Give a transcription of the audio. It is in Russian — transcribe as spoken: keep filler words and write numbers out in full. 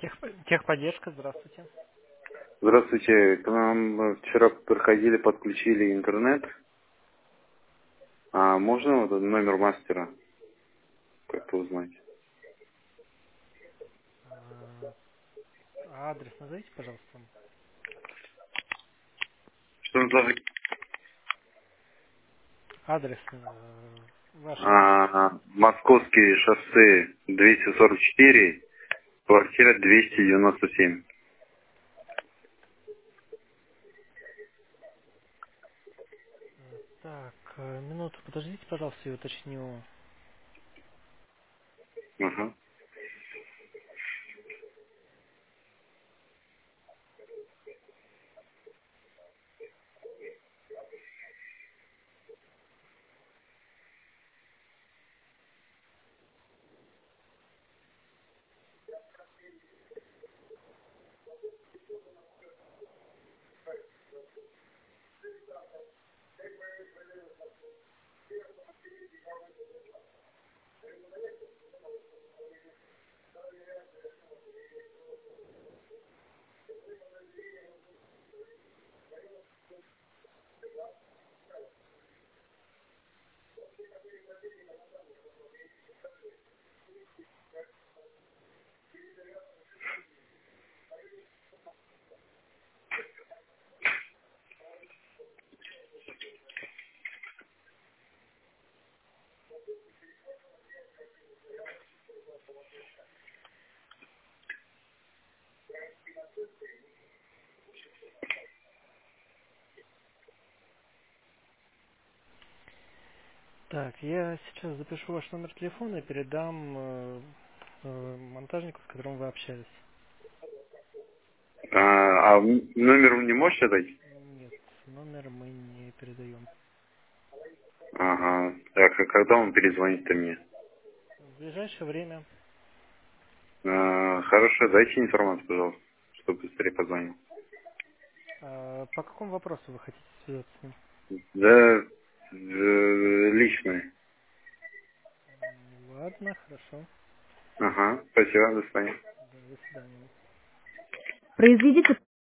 Тех- Техподдержка, здравствуйте. Здравствуйте. К нам вчера приходили, подключили интернет. А можно вот этот номер мастера как-то узнать? А, а адрес назовите, пожалуйста. Что называется? Адрес э, вашего. А, Московские шоссе двести сорок четыре, квартира двести девяносто семь. Э, Так, э, минуту, подождите, пожалуйста, я уточню. Ага. Так, я сейчас запишу ваш номер телефона и передам э, э, монтажнику, с которым вы общались. А, а номер вы не можете дать? Нет, номер мы не передаем. Ага. Так, а когда он перезвонит-то мне? В ближайшее время. А, хорошо, дайте информацию, пожалуйста, чтобы быстрее позвонил. А, по какому вопросу вы хотите связаться с ним? Да, э, личный. М, Ладно, хорошо. Ага, спасибо, до свидания. Да, до свидания. Произведите